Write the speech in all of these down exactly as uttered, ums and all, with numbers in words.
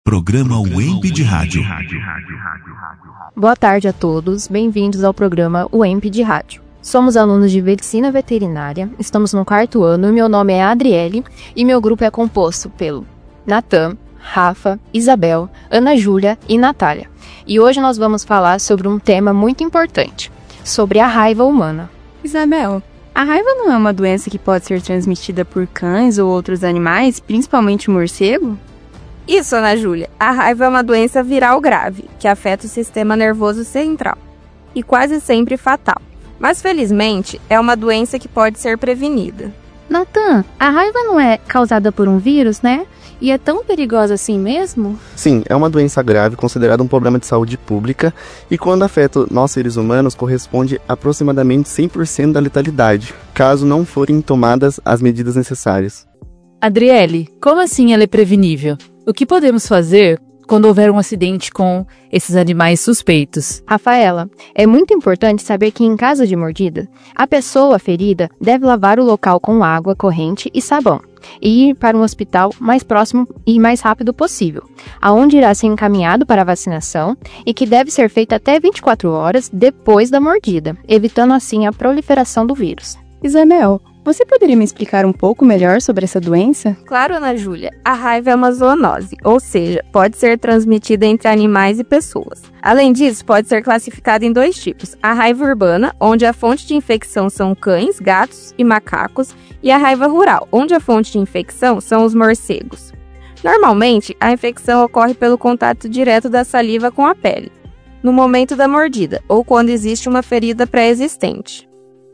Programa U E M P de Rádio. Boa tarde a todos, bem-vindos ao programa U E M P de Rádio. Somos alunos de Medicina Veterinária, estamos no quarto ano e meu nome é Adriele e meu grupo é composto pelo Natan, Rafa, Isabel, Ana Júlia e Natália. E hoje nós vamos falar sobre um tema muito importante, sobre a raiva humana. Isabel, a raiva não é uma doença que pode ser transmitida por cães ou outros animais, principalmente o morcego? Isso, Ana Júlia. A raiva é uma doença viral grave, que afeta o sistema nervoso central, e quase sempre fatal. Mas, felizmente, é uma doença que pode ser prevenida. Natan, a raiva não é causada por um vírus, né? E é tão perigosa assim mesmo? Sim, é uma doença grave, considerada um problema de saúde pública, e quando afeta nós seres humanos, corresponde a aproximadamente cem por cento da letalidade, caso não forem tomadas as medidas necessárias. Adriele, como assim ela é prevenível? O que podemos fazer quando houver um acidente com esses animais suspeitos? Rafaela, é muito importante saber que em caso de mordida, a pessoa ferida deve lavar o local com água corrente e sabão e ir para um hospital mais próximo e mais rápido possível, aonde irá ser encaminhado para a vacinação e que deve ser feita até vinte e quatro horas depois da mordida, evitando assim a proliferação do vírus. Isabel, você poderia me explicar um pouco melhor sobre essa doença? Claro, Ana Júlia. A raiva é uma zoonose, ou seja, pode ser transmitida entre animais e pessoas. Além disso, pode ser classificada em dois tipos. A raiva urbana, onde a fonte de infecção são cães, gatos e macacos, e a raiva rural, onde a fonte de infecção são os morcegos. Normalmente, a infecção ocorre pelo contato direto da saliva com a pele, no momento da mordida, ou quando existe uma ferida pré-existente.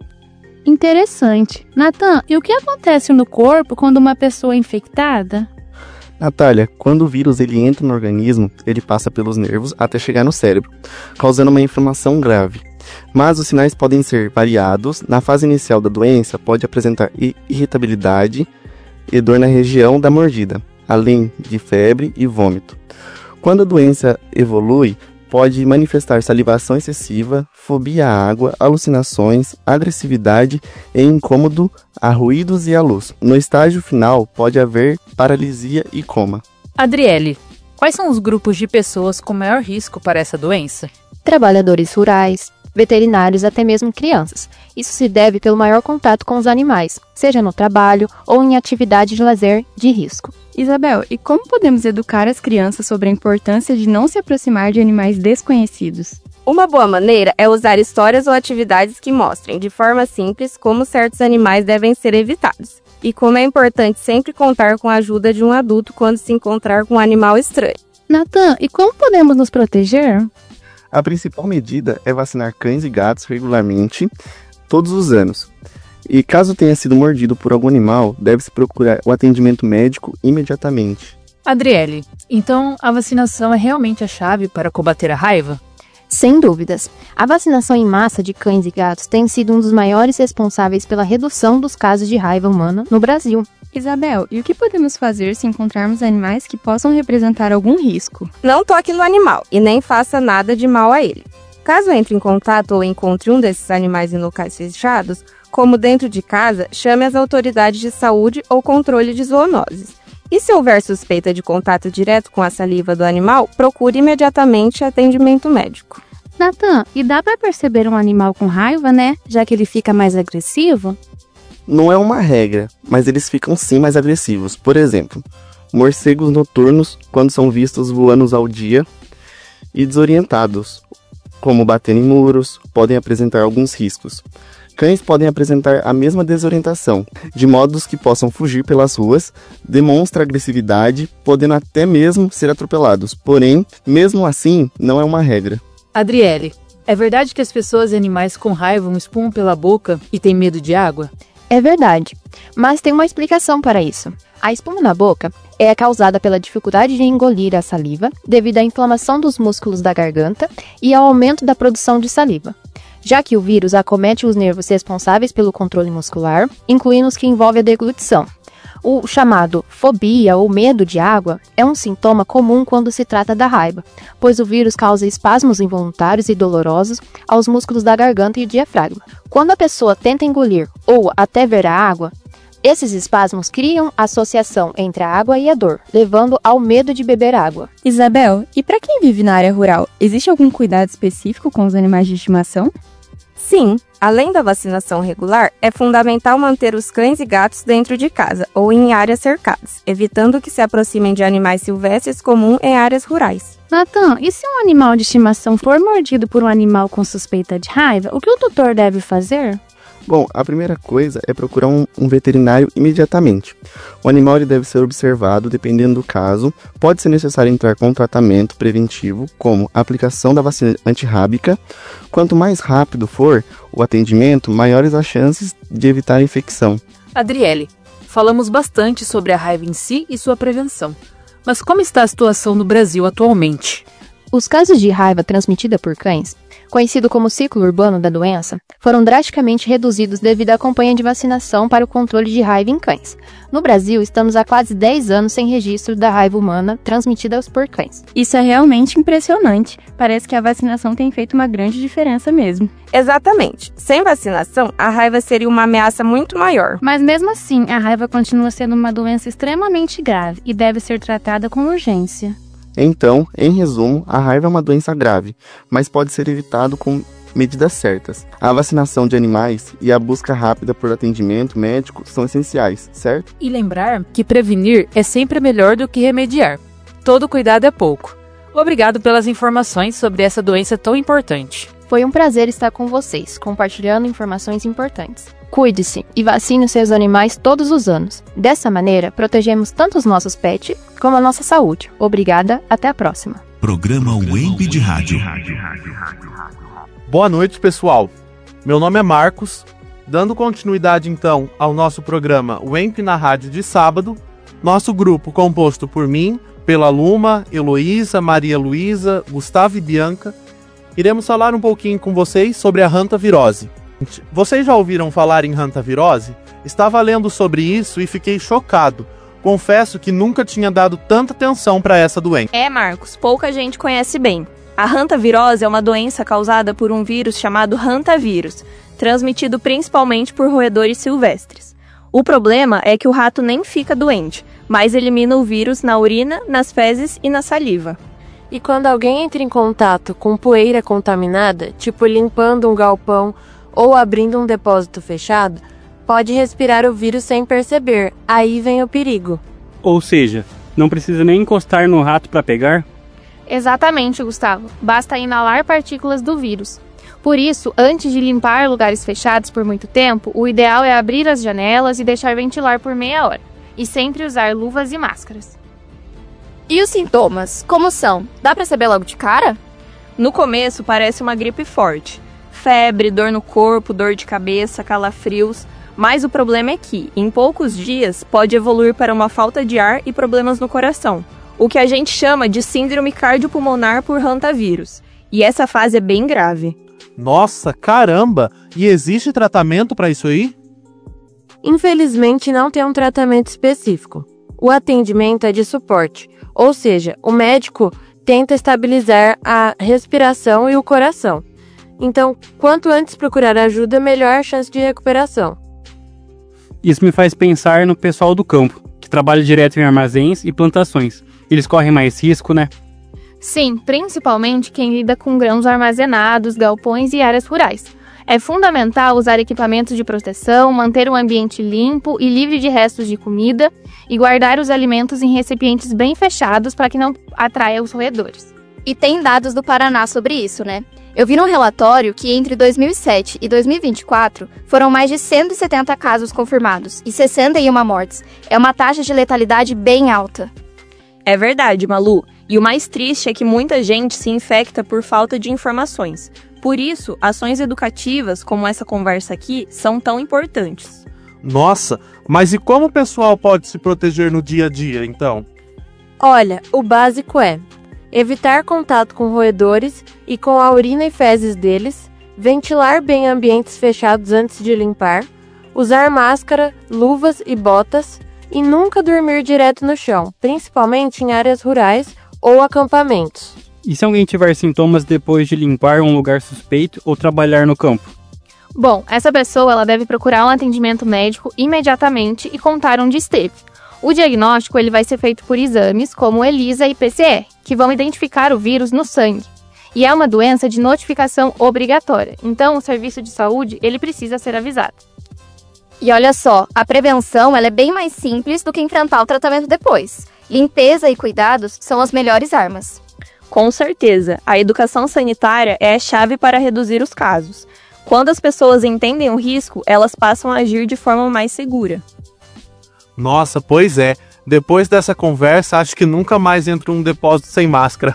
Interessante. Natan, e o que acontece no corpo quando uma pessoa é infectada? Natália, quando o vírus ele entra no organismo, ele passa pelos nervos até chegar no cérebro, causando uma inflamação grave. Mas os sinais podem ser variados. Na fase inicial da doença, pode apresentar irritabilidade e dor na região da mordida, além de febre e vômito. Quando a doença evolui, pode manifestar salivação excessiva, fobia à água, alucinações, agressividade e incômodo a ruídos e à luz. No estágio final, pode haver paralisia e coma. Adriele, quais são os grupos de pessoas com maior risco para essa doença? Trabalhadores rurais, veterinários, até mesmo crianças. Isso se deve pelo maior contato com os animais, seja no trabalho ou em atividade de lazer de risco. Isabel, e como podemos educar as crianças sobre a importância de não se aproximar de animais desconhecidos? Uma boa maneira é usar histórias ou atividades que mostrem, de forma simples, como certos animais devem ser evitados. E como é importante sempre contar com a ajuda de um adulto quando se encontrar com um animal estranho. Natan, e como podemos nos proteger? A principal medida é vacinar cães e gatos regularmente, todos os anos. E caso tenha sido mordido por algum animal, deve-se procurar o atendimento médico imediatamente. Adriele, então a vacinação é realmente a chave para combater a raiva? Sem dúvidas. A vacinação em massa de cães e gatos tem sido um dos maiores responsáveis pela redução dos casos de raiva humana no Brasil. Isabel, e o que podemos fazer se encontrarmos animais que possam representar algum risco? Não toque no animal e nem faça nada de mal a ele. Caso entre em contato ou encontre um desses animais em locais fechados, como dentro de casa, chame as autoridades de saúde ou controle de zoonoses. E se houver suspeita de contato direto com a saliva do animal, procure imediatamente atendimento médico. Natan, e dá para perceber um animal com raiva, né? Já que ele fica mais agressivo? Não é uma regra, mas eles ficam sim mais agressivos. Por exemplo, morcegos noturnos, quando são vistos voando ao dia, e desorientados, como batendo em muros, podem apresentar alguns riscos. Cães podem apresentar a mesma desorientação, de modos que possam fugir pelas ruas, demonstra agressividade, podendo até mesmo ser atropelados. Porém, mesmo assim, não é uma regra. Adriele, é verdade que as pessoas e animais com raiva espumam pela boca e têm medo de água? É verdade, mas tem uma explicação para isso. A espuma na boca é causada pela dificuldade de engolir a saliva devido à inflamação dos músculos da garganta e ao aumento da produção de saliva, já que o vírus acomete os nervos responsáveis pelo controle muscular, incluindo os que envolvem a deglutição. O chamado fobia ou medo de água é um sintoma comum quando se trata da raiva, pois o vírus causa espasmos involuntários e dolorosos aos músculos da garganta e diafragma. Quando a pessoa tenta engolir ou até ver a água, Esses espasmos criam associação entre a água e a dor, levando ao medo de beber água. Isabel, e para quem vive na área rural, existe algum cuidado específico com os animais de estimação? Sim, além da vacinação regular, é fundamental manter os cães e gatos dentro de casa ou em áreas cercadas, evitando que se aproximem de animais silvestres comuns em áreas rurais. Natan, e se um animal de estimação for mordido por um animal com suspeita de raiva, o que o tutor deve fazer? Bom, a primeira coisa é procurar um, um veterinário imediatamente. O animal ele deve ser observado dependendo do caso. Pode ser necessário entrar com um tratamento preventivo, como a aplicação da vacina antirrábica. Quanto mais rápido for o atendimento, maiores as chances de evitar a infecção. Adriele, falamos bastante sobre a raiva em si e sua prevenção. Mas como está a situação no Brasil atualmente? Os casos de raiva transmitida por cães, conhecido como ciclo urbano da doença, foram drasticamente reduzidos devido à campanha de vacinação para o controle de raiva em cães. No Brasil, estamos há quase dez anos sem registro da raiva humana transmitida por cães. Isso é realmente impressionante. Parece que a vacinação tem feito uma grande diferença mesmo. Exatamente. Sem vacinação, a raiva seria uma ameaça muito maior. Mas mesmo assim, a raiva continua sendo uma doença extremamente grave e deve ser tratada com urgência. Então, em resumo, a raiva é uma doença grave, mas pode ser evitado com medidas certas. A vacinação de animais e a busca rápida por atendimento médico são essenciais, certo? E lembrar que prevenir é sempre melhor do que remediar. Todo cuidado é pouco. Obrigado pelas informações sobre essa doença tão importante. Foi um prazer estar com vocês, compartilhando informações importantes. Cuide-se e vacine os seus animais todos os anos. Dessa maneira, protegemos tanto os nossos pets como a nossa saúde. Obrigada, até a próxima. Programa U E M P de Rádio. Boa noite, pessoal. Meu nome é Marcos. Dando continuidade, então, ao nosso programa U E M P na Rádio de sábado, nosso grupo composto por mim, pela Luma, Heloísa, Maria Luísa, Gustavo e Bianca, iremos falar um pouquinho com vocês sobre a hantavirose. Vocês já ouviram falar em hantavirose? Estava lendo sobre isso e fiquei chocado. Confesso que nunca tinha dado tanta atenção para essa doença. É, Marcos, pouca gente conhece bem. A hantavirose é uma doença causada por um vírus chamado hantavírus, transmitido principalmente por roedores silvestres. O problema é que o rato nem fica doente, mas elimina o vírus na urina, nas fezes e na saliva. E quando alguém entra em contato com poeira contaminada, tipo limpando um galpão ou abrindo um depósito fechado, pode respirar o vírus sem perceber. Aí vem o perigo. Ou seja, não precisa nem encostar no rato para pegar? Exatamente, Gustavo. Basta inalar partículas do vírus. Por isso, antes de limpar lugares fechados por muito tempo, o ideal é abrir as janelas e deixar ventilar por meia hora. E sempre usar luvas e máscaras. E os sintomas, como são? Dá pra saber logo de cara? No começo parece uma gripe forte. Febre, dor no corpo, dor de cabeça, calafrios. Mas o problema é que, em poucos dias, pode evoluir para uma falta de ar e problemas no coração. O que a gente chama de síndrome cardiopulmonar por hantavírus. E essa fase é bem grave. Nossa, caramba! E existe tratamento para isso aí? Infelizmente não tem um tratamento específico. O atendimento é de suporte, ou seja, o médico tenta estabilizar a respiração e o coração. Então, quanto antes procurar ajuda, melhor a chance de recuperação. Isso me faz pensar no pessoal do campo, que trabalha direto em armazéns e plantações. Eles correm mais risco, né? Sim, principalmente quem lida com grãos armazenados, galpões e áreas rurais. É fundamental usar equipamentos de proteção, manter o ambiente limpo e livre de restos de comida e guardar os alimentos em recipientes bem fechados para que não atraia os roedores. E tem dados do Paraná sobre isso, né? Eu vi num relatório que entre dois mil e sete e dois mil e vinte e quatro foram mais de cento e setenta casos confirmados e sessenta e uma mortes. É uma taxa de letalidade bem alta. É verdade, Malu. E o mais triste é que muita gente se infecta por falta de informações. Por isso, ações educativas, como essa conversa aqui, são tão importantes. Nossa, mas e como o pessoal pode se proteger no dia a dia, então? Olha, o básico é evitar contato com roedores e com a urina e fezes deles, ventilar bem ambientes fechados antes de limpar, usar máscara, luvas e botas e nunca dormir direto no chão, principalmente em áreas rurais ou acampamentos. E se alguém tiver sintomas depois de limpar um lugar suspeito ou trabalhar no campo? Bom, essa pessoa ela deve procurar um atendimento médico imediatamente e contar onde esteve. O diagnóstico ele vai ser feito por exames como ELISA e P C R, que vão identificar o vírus no sangue. E é uma doença de notificação obrigatória, então o serviço de saúde ele precisa ser avisado. E olha só, a prevenção ela é bem mais simples do que enfrentar o tratamento depois. Limpeza e cuidados são as melhores armas. Com certeza, a educação sanitária é a chave para reduzir os casos. Quando as pessoas entendem o risco, elas passam a agir de forma mais segura. Nossa, pois é. Depois dessa conversa, acho que nunca mais entro num depósito sem máscara.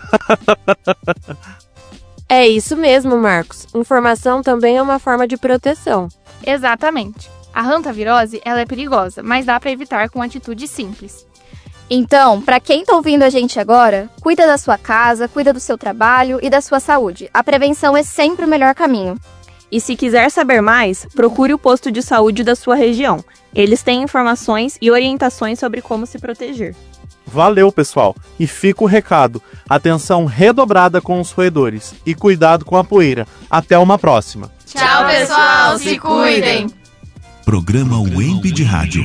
É isso mesmo, Marcos. Informação também é uma forma de proteção. Exatamente. A hantavirose ela é perigosa, mas dá para evitar com atitudes simples. Então, para quem tá ouvindo a gente agora, cuida da sua casa, cuida do seu trabalho e da sua saúde. A prevenção é sempre o melhor caminho. E se quiser saber mais, procure o posto de saúde da sua região. Eles têm informações e orientações sobre como se proteger. Valeu, pessoal. E fica o recado. Atenção redobrada com os roedores. E cuidado com a poeira. Até uma próxima. Tchau, pessoal. Se cuidem. Programa Wemp de Rádio.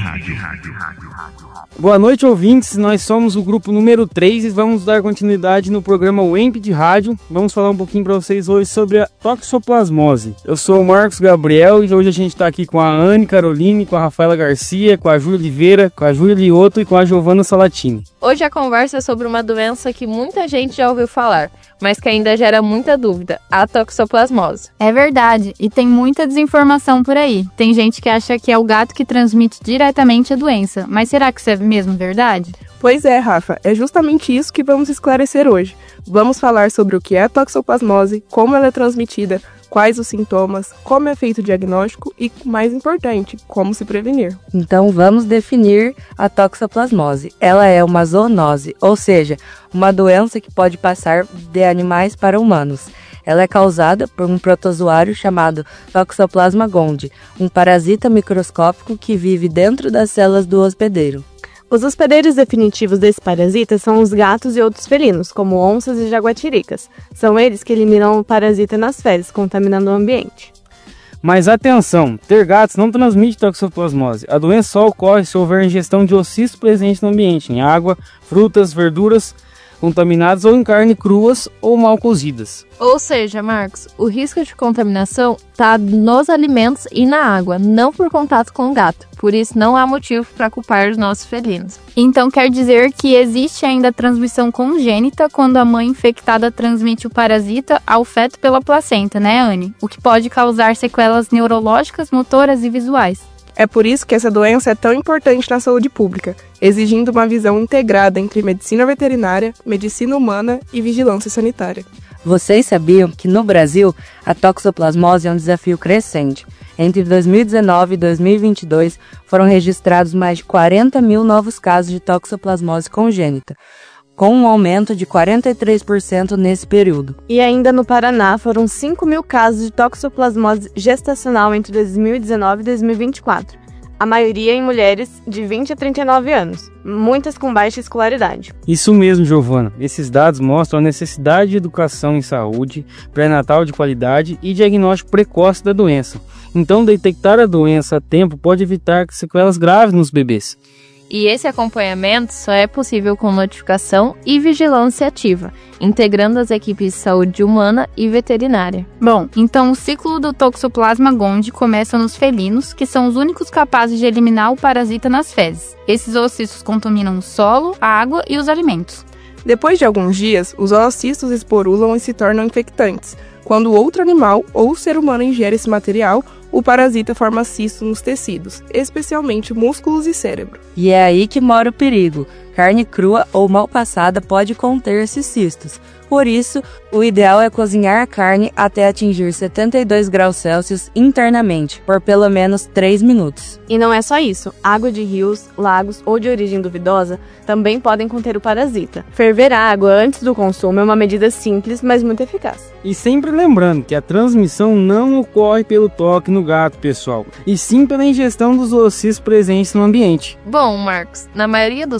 Boa noite, ouvintes. Nós somos o grupo número três e vamos dar continuidade no programa Wemp de Rádio. Vamos falar um pouquinho para vocês hoje sobre a toxoplasmose. Eu sou o Marcos Gabriel e hoje a gente está aqui com a Anne Caroline, com a Rafaela Garcia, com a Júlia Oliveira, com a Júlia Lioto e com a Giovana Salatini. Hoje a conversa é sobre uma doença que muita gente já ouviu falar, mas que ainda gera muita dúvida, a toxoplasmose. É verdade, e tem muita desinformação por aí. Tem gente que acha que é o gato que transmite diretamente a doença, mas será que isso é mesmo verdade? Pois é, Rafa, é justamente isso que vamos esclarecer hoje. Vamos falar sobre o que é a toxoplasmose, como ela é transmitida, quais os sintomas, como é feito o diagnóstico e, mais importante, como se prevenir. Então vamos definir a toxoplasmose. Ela é uma zoonose, ou seja, uma doença que pode passar de animais para humanos. Ela é causada por um protozoário chamado Toxoplasma gondii, um parasita microscópico que vive dentro das células do hospedeiro. Os hospedeiros definitivos desse parasita são os gatos e outros felinos, como onças e jaguatiricas. São eles que eliminam o parasita nas fezes, contaminando o ambiente. Mas atenção, ter gatos não transmite toxoplasmose. A doença só ocorre se houver ingestão de oocisto presente no ambiente, em água, frutas, verduras contaminadas ou em carne cruas ou mal cozidas. Ou seja, Marcos, o risco de contaminação está nos alimentos e na água, não por contato com o gato. Por isso não há motivo para culpar os nossos felinos. Então quer dizer que existe ainda transmissão congênita quando a mãe infectada transmite o parasita ao feto pela placenta, né, Anne? O que pode causar sequelas neurológicas, motoras e visuais. É por isso que essa doença é tão importante na saúde pública, exigindo uma visão integrada entre medicina veterinária, medicina humana e vigilância sanitária. Vocês sabiam que no Brasil a toxoplasmose é um desafio crescente? Entre dois mil e dezenove e dois mil e vinte e dois foram registrados mais de quarenta mil novos casos de toxoplasmose congênita, com um aumento de quarenta e três por cento nesse período. E ainda no Paraná foram cinco mil casos de toxoplasmose gestacional entre dois mil e dezenove e dois mil e vinte e quatro. A maioria em mulheres de vinte a trinta e nove anos, muitas com baixa escolaridade. Isso mesmo, Giovana. Esses dados mostram a necessidade de educação em saúde, pré-natal de qualidade e diagnóstico precoce da doença. Então, detectar a doença a tempo pode evitar sequelas graves nos bebês. E esse acompanhamento só é possível com notificação e vigilância ativa, integrando as equipes de saúde humana e veterinária. Bom, então o ciclo do Toxoplasma gondii começa nos felinos, que são os únicos capazes de eliminar o parasita nas fezes. Esses oocistos contaminam o solo, a água e os alimentos. Depois de alguns dias, os oocistos esporulam e se tornam infectantes. Quando outro animal ou ser humano ingere esse material, o parasita forma cistos nos tecidos, especialmente músculos e cérebro. E é aí que mora o perigo. Carne crua ou mal passada pode conter esses cistos. Por isso, o ideal é cozinhar a carne até atingir setenta e dois graus Celsius internamente, por pelo menos três minutos. E não é só isso. Água de rios, lagos ou de origem duvidosa também podem conter o parasita. Ferver a água antes do consumo é uma medida simples, mas muito eficaz. E sempre lembrando que a transmissão não ocorre pelo toque no gato, pessoal, e sim pela ingestão dos oocistos presentes no ambiente. Bom, Marcos, na maioria dos casos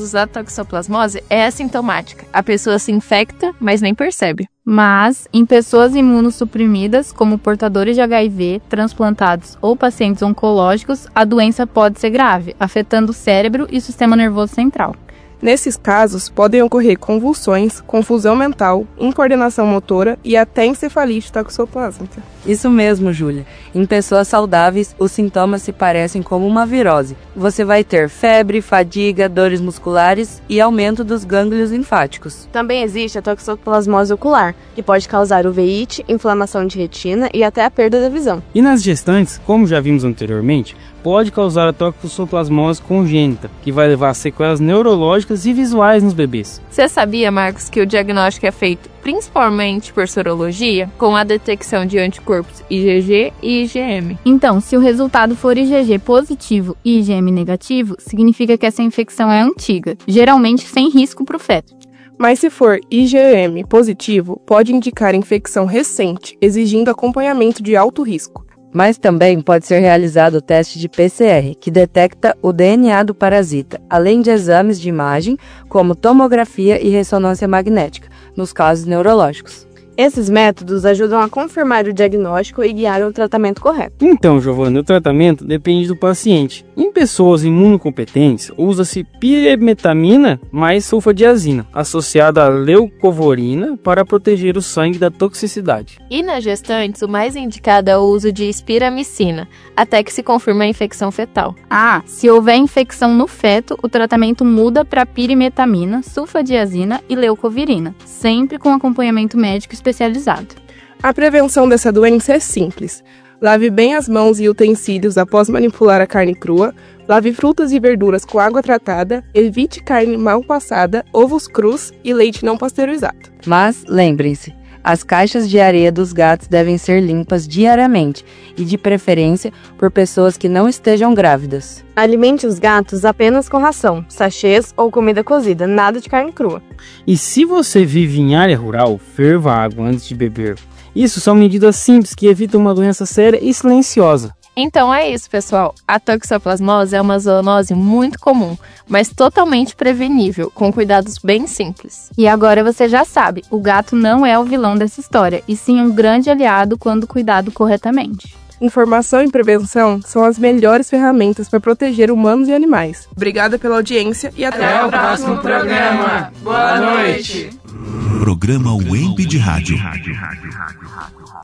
casos, a toxoplasmose é assintomática. A pessoa se infecta, mas nem percebe. Mas, em pessoas imunossuprimidas, como portadores de H I V, transplantados ou pacientes oncológicos, a doença pode ser grave, afetando o cérebro e o sistema nervoso central. Nesses casos, podem ocorrer convulsões, confusão mental, incoordenação motora e até encefalite toxoplásmica. Isso mesmo, Júlia. Em pessoas saudáveis, os sintomas se parecem como uma virose. Você vai ter febre, fadiga, dores musculares e aumento dos gânglios linfáticos. Também existe a toxoplasmose ocular, que pode causar uveíte, inflamação de retina e até a perda da visão. E nas gestantes, como já vimos anteriormente, pode causar a toxoplasmose congênita, que vai levar a sequelas neurológicas e visuais nos bebês. Você sabia, Marcos, que o diagnóstico é feito principalmente por sorologia, com a detecção de anticorpos I G G e I G M? Então, se o resultado for I G G positivo e I G M negativo, significa que essa infecção é antiga, geralmente sem risco para o feto. Mas se for I G M positivo, pode indicar infecção recente, exigindo acompanhamento de alto risco. Mas também pode ser realizado o teste de P C R, que detecta o D N A do parasita, além de exames de imagem, como tomografia e ressonância magnética, nos casos neurológicos. Esses métodos ajudam a confirmar o diagnóstico e guiar o tratamento correto. Então, Giovana, o tratamento depende do paciente. Em pessoas imunocompetentes, usa-se piremetamina mais sulfadiazina, associada a leucovorina, para proteger o sangue da toxicidade. E nas gestantes, o mais indicado é o uso de espiramicina, até que se confirme a infecção fetal. Ah, se houver infecção no feto, o tratamento muda para pirimetamina, sulfadiazina e leucovirina, sempre com acompanhamento médico especializado. A prevenção dessa doença é simples. Lave bem as mãos e utensílios após manipular a carne crua, lave frutas e verduras com água tratada, evite carne mal passada, ovos crus e leite não pasteurizado. Mas lembrem-se, as caixas de areia dos gatos devem ser limpas diariamente e, de preferência, por pessoas que não estejam grávidas. Alimente os gatos apenas com ração, sachês ou comida cozida, nada de carne crua. E se você vive em área rural, ferva a água antes de beber. Isso são medidas simples que evitam uma doença séria e silenciosa. Então é isso, pessoal. A toxoplasmose é uma zoonose muito comum, mas totalmente prevenível, com cuidados bem simples. E agora você já sabe, o gato não é o vilão dessa história, e sim um grande aliado quando cuidado corretamente. Informação e prevenção são as melhores ferramentas para proteger humanos e animais. Obrigada pela audiência e até, até o próximo programa. Boa noite. Programa U E M P de Rádio.